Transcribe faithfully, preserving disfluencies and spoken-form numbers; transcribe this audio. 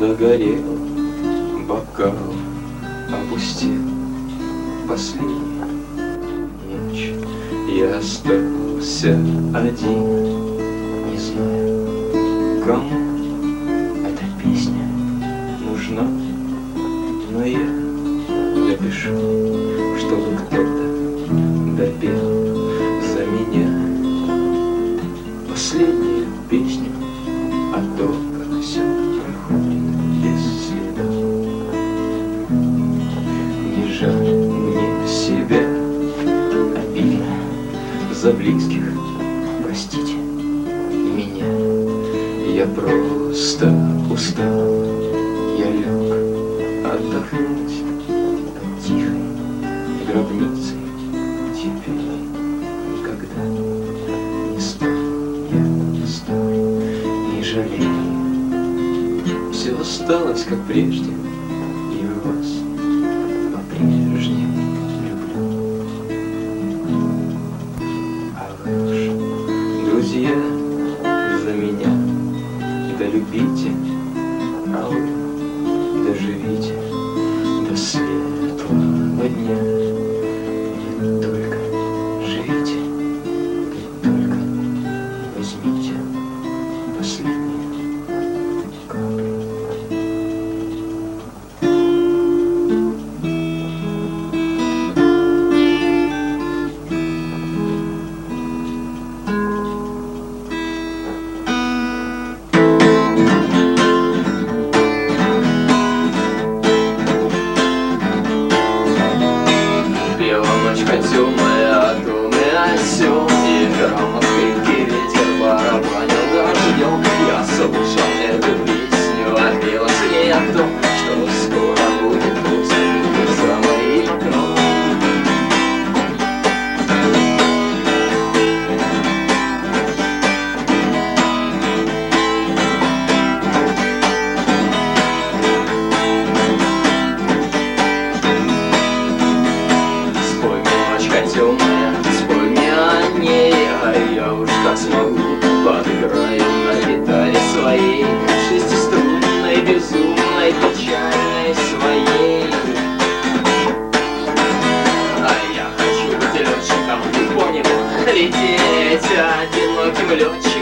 догорел бокал, опустил последняя ночь. Я остался один, не знаю, кому эта песня нужна, но я напишу, чтобы кто-то допел за меня последнюю песню о том, как все проходит без следа. Не жаль мне себя, обидно за близких, простите меня. Я просто устал, я лег отдохнуть под тихой гробницей. Теперь никогда не стану я стал, не жалею. Все осталось как прежде, и вас по-прежнему люблю. А вы уж, друзья, за меня долюбите, а вы доживите до светлого дня. Вы только живите, вы только возьмите последнюю каплю. Ночка темная, дом и осел, и громадный ветер барабанил дождем. Я слушал эту песню, а пела с ней о том, что скоро будет осень за моим окном. Темная, спой мне о ней, а я уж как смогу подыграю на гитаре своей, шестиструнной, безумной, печальной своей. А я хочу быть летчиком, ты понял, лететь одиноким летчиком.